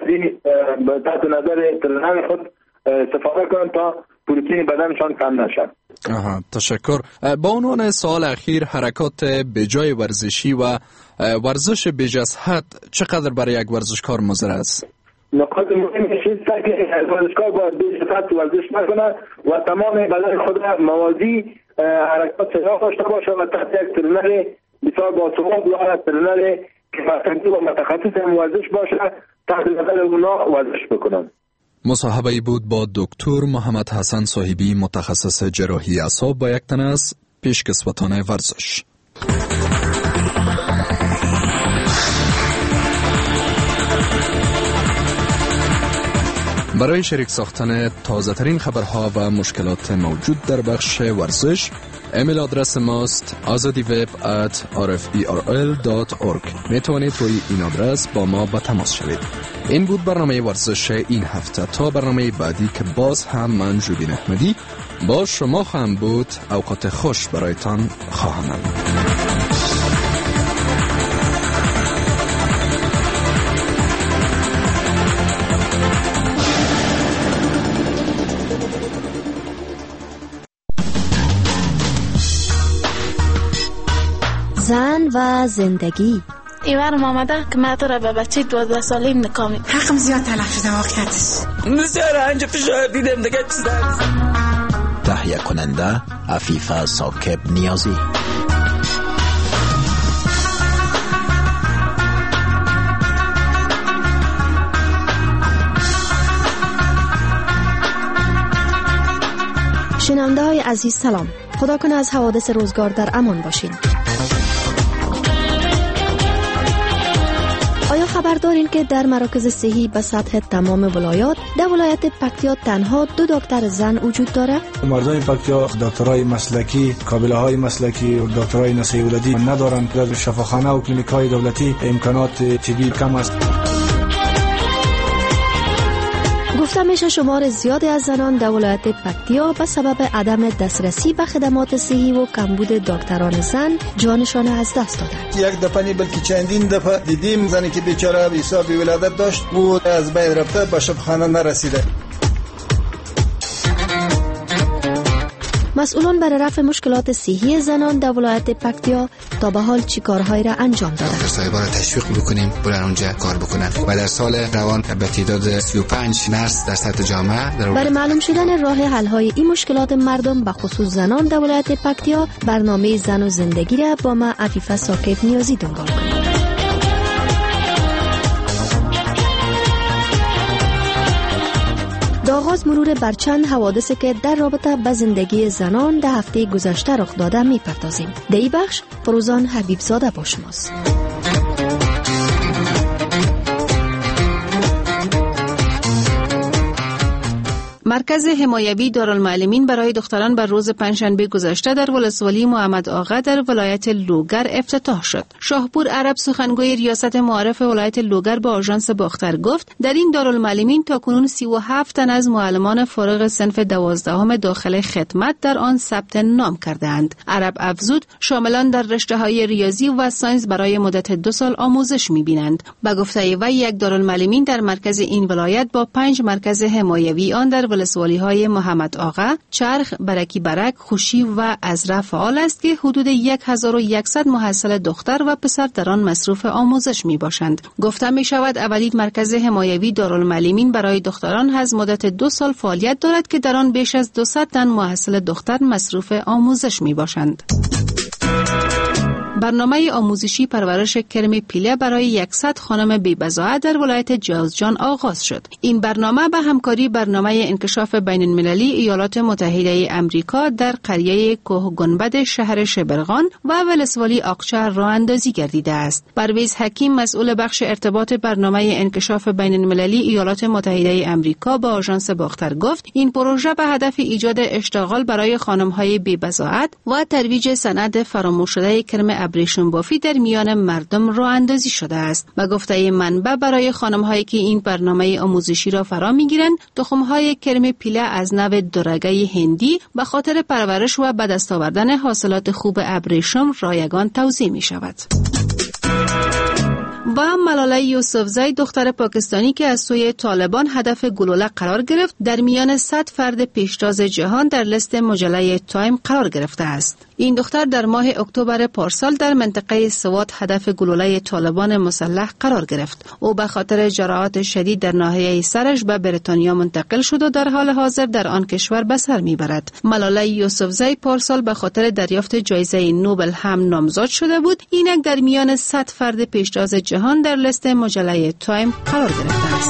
تحت نظر ترنر خود استفاده کنند تا پروتئین بدنشان کم نشد. تشکر. با عنوان سوال اخیر، حرکات بجای ورزشی و ورزش بیش از حد چقدر برای یک ورزشکار مضر است؟ نکات مهمش است که ورزشکار باید بیش از حد ورزش نکنه و تمام بدن خود را موازی حرکات سیاه داشته باشه و تحت یک ترنر بسیار باثبات یا ترنر که و متخصص ورزش باشه تحت نظر اونا ورزش بکنن. مصاحبه بود با دکتر محمد حسن صاحبی، متخصص جراحی اعصاب و یک تن از پیشکسوتان ورزش. برای شریک ساختن تازه ترین خبرها و مشکلات موجود در بخش ورزش، ایمیل آدرس ماست azadiweb@rferl.org. میتوانید روی این آدرس با ما به تماس شوید. این بود برنامه ورزش این هفته. تا برنامه بعدی که باز هم من جوبین احمدی با شما خواهم بود، اوقات خوش برایتان خواهم. زن و زندگی. ایوانم آمده که من تو را به بچه 12 سالیم نکامیم. حقم زیاد تلف شده واقعیت است. بسیار انجا فشار دیدم دیگه چیز است. تهیه کننده عفیفه ساکب نیازی. شنونده های عزیز سلام. خدا کنه از حوادث روزگار در امان باشین. آیا خبر دارین که در مراکز صحی به سطح تمام ولایات، در ولایت پکتیا تنها 2 دکتر زن وجود داره؟ مردم پکتیا دکترای مسلکی، کابله‌های مسلکی و دکترای نسای ولادی ندارند. در شفاخانه و کلینیک‌های دولتی امکانات طبی کم است. گفته میشه شمار زیادی از زنان در ولایت پکتیا به سبب عدم دسترسی به خدمات صحی و کمبود دکتران زن جانشان از دست دادند. یک دفعه بلکه چندین دفعه دیدیم زنی که بیچاره حساب ولادت داشت و از بین رفته به شفاخانه نرسیده. مسئولان برای رفع مشکلات صحی زنان در ولایت پکتیا تا به حال چی کارهایی را انجام دادند؟ صاحبان را تشویق بکنیم برن اونجا کار بکنن و در سال روان به تعداد 35 نرس در سطح جامعه برای معلوم شدن راه حل های این مشکلات مردم به خصوص زنان در ولایت پکتیا، برنامه زن و زندگی را با ما عفیفه ساکب نیازی دنبال کنید. آغاز مرور بر چند حوادثی که در رابطه با زندگی زنان در هفته گذشته رخ داده می‌پردازیم. در این بخش فروزان حبیب زاده با شماست. مرکز حمایوی دارالمعلمین برای دختران بر روز پنجشنبه گذشته در ولسوالی محمد آغا در ولایت لوگر افتتاح شد. شاهپور عرب سخنگوی ریاست معارف ولایت لوگر به آژانس باختر گفت در این دارالمعلمین تاکنون 37 تن از معلمان فارغ صنف 12 داخل خدمت در آن ثبت نام کرده‌اند. عرب افزود شاملان در رشته‌های ریاضی و ساینس برای مدت 2 سال آموزش می‌بینند. به گفته وی یک دارالمعلمین در مرکز این ولایت با 5 مرکز حمایوی آن در ولسوالی های محمد آغا، چرخ، برکی برک، خوشی و ازرع فعال است که حدود 1100 محصل دختر و پسر در آن مصروف آموزش می باشند. گفته می شود اولین مرکز حمایوی دارالمعلمین برای دختران از مدت 2 سال فعالیت دارد که در آن بیش از 200 تن محصل دختر مصروف آموزش می باشند. برنامه آموزشی پرورش کرم پیله برای 100 خانم بی‌بضاعت در ولایت جوزجان آغاز شد. این برنامه به همکاری برنامه انکشاف بین‌المللی ایالات متحده امریکا در قریه کوه گنبد شهر شبرغان و ولسوالی آقچه راه اندازی گردیده است. پرویز حکیم مسئول بخش ارتباط برنامه انکشاف بین‌المللی ایالات متحده امریکا با آژانس باختر گفت این پروژه به هدف ایجاد اشتغال برای خانم‌های بی‌بضاعت و ترویج صنعت فراموش شده کرم ابریشم بافی در میان مردم راه اندازی شده است. به گفته منبع برای خانم‌هایی که این برنامه آموزشی را فرا می‌گیرند، تخم‌های کرم پیله از نوع درگه هندی به خاطر پرورش و به دست آوردن حاصلات خوب ابریشم رایگان توزیع می‌شود. و هم ملاله یوسفزی دختر پاکستانی که از سوی طالبان هدف گلوله قرار گرفت در میان 100 فرد پیشتاز جهان در لیست مجله تایم قرار گرفته است. این دختر در ماه اکتبر پارسال در منطقه سوات هدف گلوله طالبان مسلح قرار گرفت. او به خاطر جراحات شدید در ناحیه سرش به بریتانیا منتقل شد و در حال حاضر در آن کشور به سر میبرد. ملاله یوسفزی پارسال به خاطر دریافت جایزه نوبل هم نامزد شده بود. اینک در میان 100 فرد پیشتاز جهان در لیست مجله تایم قرار گرفته است.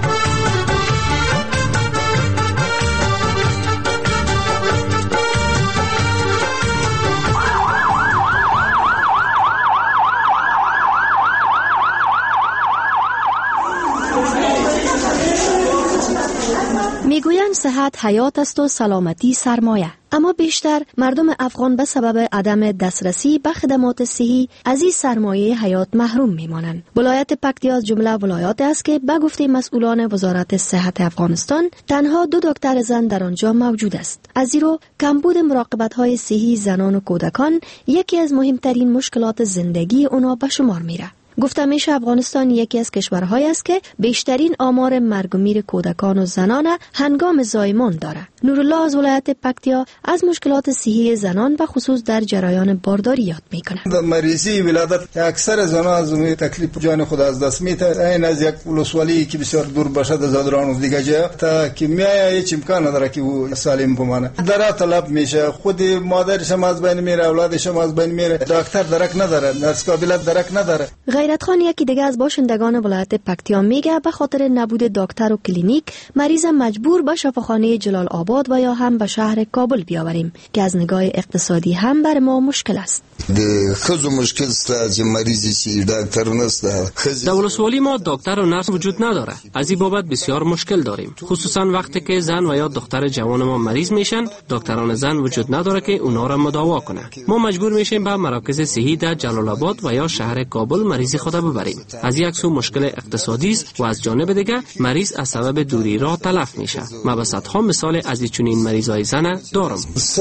میگویند صحت حیات است و سلامتی سرمایه، اما بیشتر مردم افغان به سبب عدم دسترسی به خدمات صحی از این سرمایه حیات محروم میمانند. ولایت پکتیا از جمله ولایات است که به گفته مسئولان وزارت صحت افغانستان تنها 2 دکتر زن در آنجا موجود است. از زیرا کمبود مراقبت‌های صحی زنان و کودکان یکی از مهمترین مشکلات زندگی اونا به شمار میره. گفته میشه افغانستان یکی از کشورهایی است که بیشترین آمار مرگ و میر کودکان و زنان هنگام زایمان داره. نورالله از ولایت پکتیا از مشکلات صحی زنان و خصوص در جریان بارداری یاد میکنه. در مریضی ولادت اکثر زنان از تکلیف جان خود از دست میده. این از یک ولسوالی که بسیار دور باشه از زادران و دیگه جا تا کیمیا هیچ امکان نداره که او سالم بمانه. در طلب میشه، خود مادرش هم از بین میره، اولادش هم از بین میره، دکتر درک نداره، نرس قابلیت درک نداره. غیرت خان یکی دیگه از باشندگان ولایت پکتیا میگه به خاطر نبود دکتر و کلینیک مریض مجبور به شفاخانه جلال آباد و یا هم به شهر کابل بیاوریم که از نگاه اقتصادی هم بر ما مشکل است. خزو مشکل است، مریضی چی دکتر نست. در ولسوالی ما دکتر و نرس وجود نداره. از این بابت بسیار مشکل داریم، خصوصا وقتی که زن و یا دختر جوان ما مریض میشن. دکتران زن وجود نداره که اونا را مداوا کنه. ما مجبور میشیم به مراکز صحی در جلال آباد و یا شهر کابل مریض خود ببریم. از یک سو مشکل اقتصادی است و از جانب دیگر مریض از سبب دوری راه تلف میشه. ما به صدها مثال از چنین مریضای زن دارم.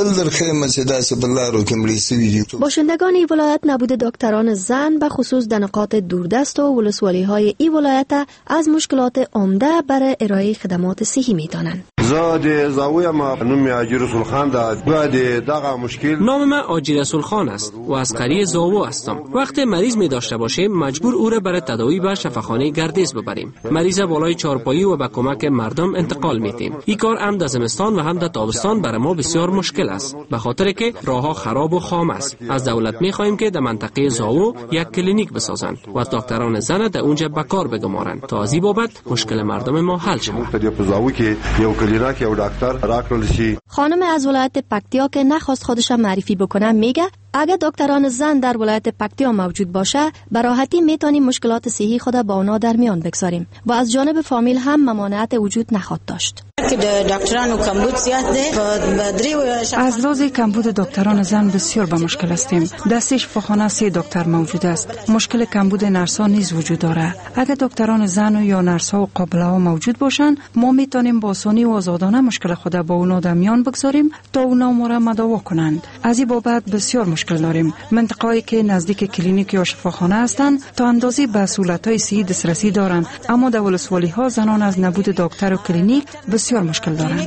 باشندگان این ولایت نبود دکتران زن به خصوص در نقاط دوردست و ولسوالی های این ولایت از مشکلات عمده برای ارائه خدمات صحی میدانند. نام من آجی رسول خان است و از قریه زاوو هستم. وقتی مریض می داشته باشیم مجبور او را برای تداوی به شفاخانه گردیز ببریم. مریض بالای چارپایی و به کمک مردم انتقال میدیم. این کار هم در زمستان و هم در تابستان برای ما بسیار مشکل است، به خاطر که راهها خراب و خام است. از دولت میخواهیم که در منطقه زاوو یک کلینیک بسازند و دکتران زن در اونجا به کار بگمارند تا از این بابت مشکل مردم ما حل شود. خانم از ولایت پکتیا که نخواست خودش معرفی بکنه میگه اگر دکتران زن در ولایت پکتیا موجود باشه به راحتی میتونیم مشکلات صحی خود با اونا در میان بگذاریم و از جانب فامیل هم ممانعت وجود نخواهد داشت. از لحاظ کمبود دکتران زن بسیار به مشکل هستیم. در شفاخانه 3 دکتر موجود است. مشکل کمبود نرس‌ها نیز وجود داره. اگر دکتران زن و یا نرس‌ها و قابله‌ها موجود باشند ما میتونیم با آسانی و آزادانه مشکل خود با اونا در میان بگذاریم تا اونا ما را مداوا کنند. از این بابت بسیار مشکل داریم. منطقه‌ای که نزدیک کلینیک یا شفاخانه هستند تا اندازه به سهولت‌های صحی دسترسی دارند، اما در ولسوالی‌ها زنان از نبود دکتر و کلینیک بسیار مشکل دارند.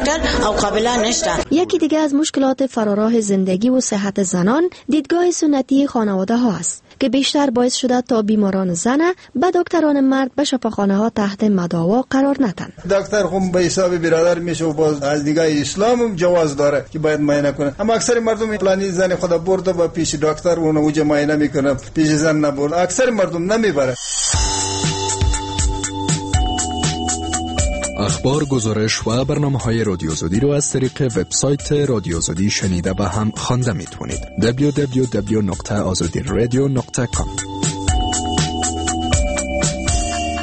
یکی دیگه از مشکلات فراراه زندگی و صحت زنان دیدگاه سنتی خانواده ها است که بیشتر باعث شده تا بیماران زن به دکتران مرد به شفاخانه ها تحت مداوا قرار ندن. دکتر هم به حساب برادر میشه و باز از دیگه اسلام جواز داره که باید معاینه کنه، اما اکثر مردم پلانی زن خود برده و پیش دکتر اونو وجه معاینه میکنه، پیش زن نبرد. اکثر مردم نمیبره. اخبار، گزارش و برنامه‌های رادیو زودی رو از طریق وبسایت رادیو زودی شنیده و هم خوانده میتونید. www.azadiradio.com.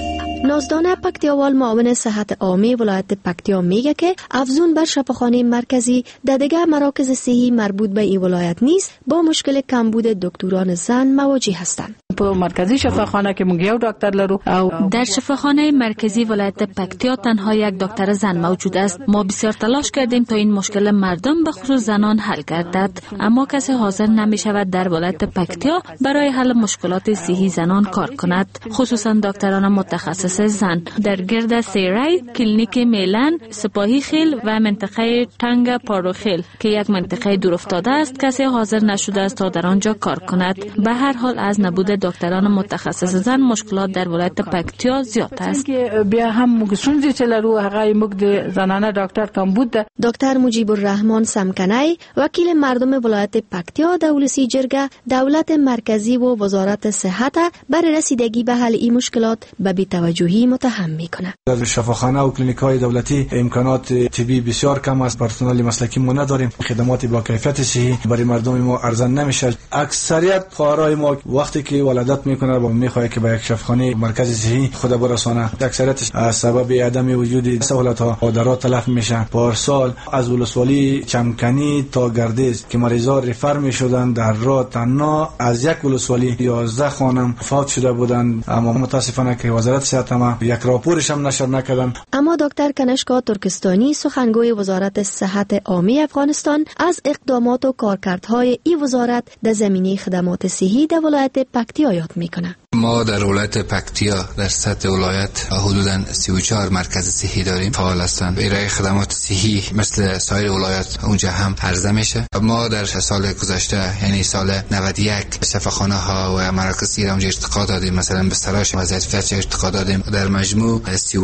نازدانه پکتیاوال معاون صحت عامه ولایت پکتیا میگه که افزون بر شفاخانه مرکزی در دیگر مراکز صحی مربوط به این ولایت نیست با مشکل کمبود دکتران زن مواجه هستند. په مرکزی شفاخانه کې موږ یو ډاکټر لرو او در شفاخانه مرکزی ولایت پکتیا تنها یک دکتر زن موجود است. ما بسیار تلاش کردیم تا این مشکل مردم به خصوص زنان حل گردد، اما کسی حاضر نمی شود در ولایت پکتیا برای حل مشکلات صحی زنان کار کند، خصوصا دکتران متخصص زن. در گرد سیرای، کلینیک میلان، سپاهی خیل و منطقه تنگ پاروخیل که یک منطقه دور افتاده است کسی حاضر نشده است تا در آنجا کار کند. به هر حال از نبود دکتران متخصص زن مشکلات در ولایت پکتیا زیاد است. بیا هم موږ سونځي چې لرو هغه موږ د زنانه ډاکټر کم بود. دکتر مجیب الرحمن سمکنی وکیل مردم ولایت پکتیا در ولسی جرگه دولت مرکزی و وزارت صحت برای رسیدگی به حل این مشکلات به بی‌توجهی متهم میکنه. در شفاخانه و کلینیک‌های دولتی امکانات طبی بسیار کم است، پرسنل مسلکی ما نداریم، خدمات با کیفیت صحی برای مردم ما ارزان نمیشه. اکثریت خواهرای ما وقتی که ولادت میکنه و میخواد که به یک شفاخانه مرکزی صحی خود برسانه، اکثریتش از سبب عدم وجود سهولت‌ها مادرها تلف میشن. پارسال از ولسوالی چمکنی تا گردیز که مریضا ریفر میشدن در راه تنها از یک ولسوالی 11 خانم فوت شده بودند، اما متاسفانه که وزارت صحت ما یک راپورش هم نشر نکردن. اما دکتر کنشکا ترکستانی سخنگوی وزارت صحت عامه افغانستان از اقدامات و کارکردهای این وزارت در زمینه خدمات صحی در ولایت پکتیا یاد میکنه. ما در ولایت پکتیا در سطح ولایت حدوداً 34 مرکز صحی داریم فعال هستند. ارائه خدمات صحی مثل سایر ولایات اونجا هم عرضه میشه. ما در سال گذشته یعنی سال 91 شفاخانه ها و مراکز صحی اونجا ارتقا دادیم، مثلا به سراش وضعیت فعلی ارتقا دادیم. در مجموع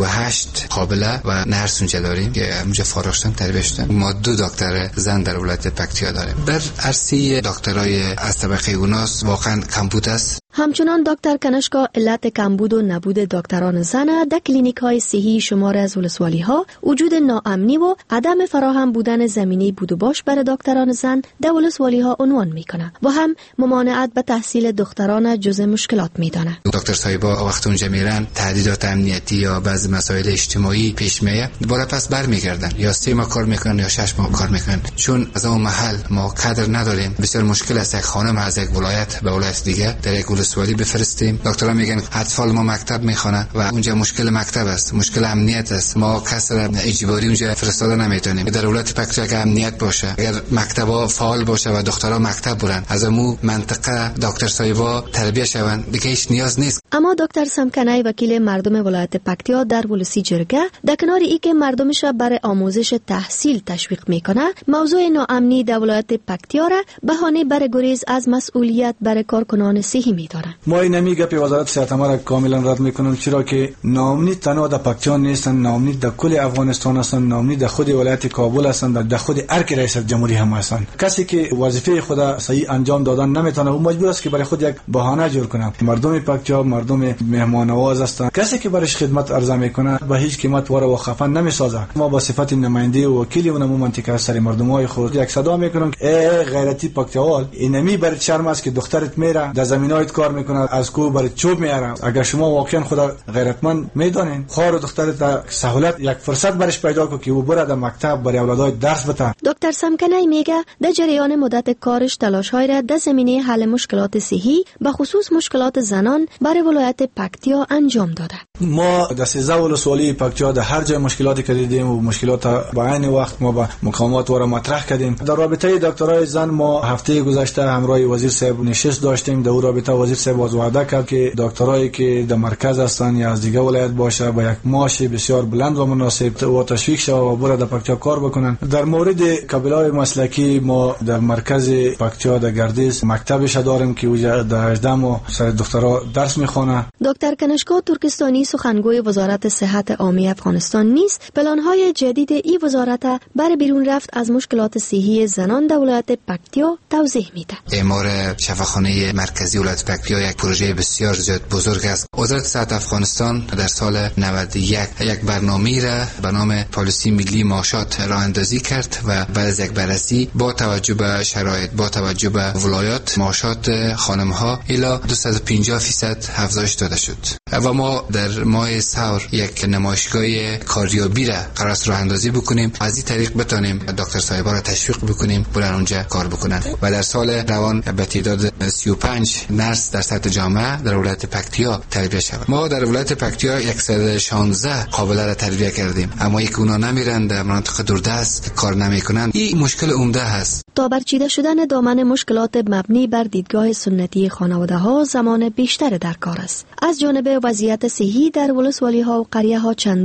38 قابله و نرس اونجا داریم که اونجا فارغ شدن تربیت شدن. ما 2 دکتر زن در ولایت پکتیا داریم. در عرصه دکترای از طبقه اوناس واقعا کمبود است. همچنان دکتر کنشکا علت کمبود و نبود دکتران زن در کلینیک‌های صحی شمار از ولسوالی‌ها وجود ناامنی و عدم فراهم بودن زمینه بود و باش برای دکتران زن در ولسوالی‌ها عنوان می‌کنه و هم ممانعت به تحصیل دختران جزء مشکلات می‌دانه. دکتر صاحبا وقت اونجا میرن تهدیدات امنیتی یا بعضی مسائل اجتماعی پیش میاد، بالا پس برمیگردن، یا 3 ماه کار میکنن یا 6 ماه کار میکنن. چون از اون محل ما کادر نداریم، بسیار مشکل است یک خانم از یک ولایت به ولایت دیگه در یک ولسوالی بفرستیم. دکترها میگن اطفال ما مکتب میخوانن و اونجا مشکل مکتب است، مشکل امنیت است، ما کسی را اجباری اونجا فرستاده نمیتونیم. در ولایت پکتیا اگر امنیت باشه، اگر مکتبا فعال باشه و دخترها مکتب برن، از امو منطقه دکتر صاحبا تربیت شوند، دیگه هیچ نیاز نیست. اما دکتر سمکنی وکیل مردم ولایت پکتیا در ولسی جرگه در کنار ای که مردمش را برای آموزش تحصیل تشویق میکنه، موضوع ناامنی در ولایت پکتیا را بهانه برای گریز از مسئولیت برای کارکنان صحی میداره. ما این نمیگه که وزارت صحت ما را کاملا رد میکنم، چرا که ناامنی تنها در پکتیا نیستن، ناامنی در کل افغانستان هستن، ناامنی در خود ولایت کابل هستن، در خود ارک رئیس جمهوری هم هستن. کسی که وظیفه خود صحیح انجام دادن نمیتونه، اون مجبور است که برای خود یک بهانه جور کنه. مردم پکتیا مردم مهمان نواز هستن، کسی که برایش خدمت عرضه میکنه به هیچ قیمت واره و خفن نمیسازه. ما با صفت نماینده و وکیل اون منطقه سری مردمای خود یک صدا میکنم که ای غیرتی پکتیاوال، اینمی برای شرم است که دخترت میره در زمینای کار میکنه، از کو برای چوب میاره. اگر شما واقعا خدا غیرتمند میدونین، خواهر و دخترت سهولت یک فرصت برش پیدا کو که او بره در مکتب برای اولادای درس بده. دکتر سمکنی میگه در جریان مدت کارش تلاش‌های را در زمینه حل مشکلات صحی به خصوص مشکلات زنان برای ولایت پکتیا انجام داده. ما در 13 ولسوالی پکتیا در هر جای مشکلاتی که دیدیم و مشکلات با عین وقت ما با مقامات و را مطرح کردیم. در رابطه دکترای زن ما هفته گذشته همراه وزیر صاحب نشست داشتیم. در اون رابطه وزیر صاحب وعده کرد که دکترایی که در مرکز هستن یا از دیگه ولایت باشه با یک معاش بسیار بلند و مناسب و تشویق شود و برای در پکتیا کار بکنن. در مورد قبیله‌های مسلکی ما در مرکز پکتیا در گردیز مکتبش داریم که اونجا در 18 ماه سر دخترها درس میخونه. دکتر کنشکا ترکستانی سخنگوی وزارت صحت عامه افغانستان نیز پلان‌های جدید این وزارت برای بیرون رفت از مشکلات صحی زنان در ولایت پکتیا توضیح میده. اعمار شفاخانه مرکزی ولایت پکتیا یک پروژه بسیار زیاد بزرگ است. وزارت صحت افغانستان در سال 91 یک برنامه‌ای را به نام پالیسی ملی معاشات راه اندازی کرد و بعد از یک بررسی با توجه به شرایط، با توجه به ولایات، معاشات خانم‌ها الی 250% افزایش داده شد. و ما در ماه سور یک نمایشگاه کاریابی را قرار است راه اندازی بکنیم. از این طریق بتانیم دکتر صاحبا را تشویق بکنیم برن اونجا کار بکنن و در سال روان به تعداد 35 نرس در سطح جامعه در ولایت پکتیا تربیت شود. ما در ولایت پکتیا 116 قابله را تربیت کردیم، اما یک اونا نمیرن در مناطق دوردست کار نمیکنن. این مشکل عمده هست. تا برچیده شدن دامن مشکلات مبنی بر دیدگاه سنتی خانواده ها زمان بیشتر در کار است. از جانب وضعیت صحی در ولسوالی ها و قریه ها چند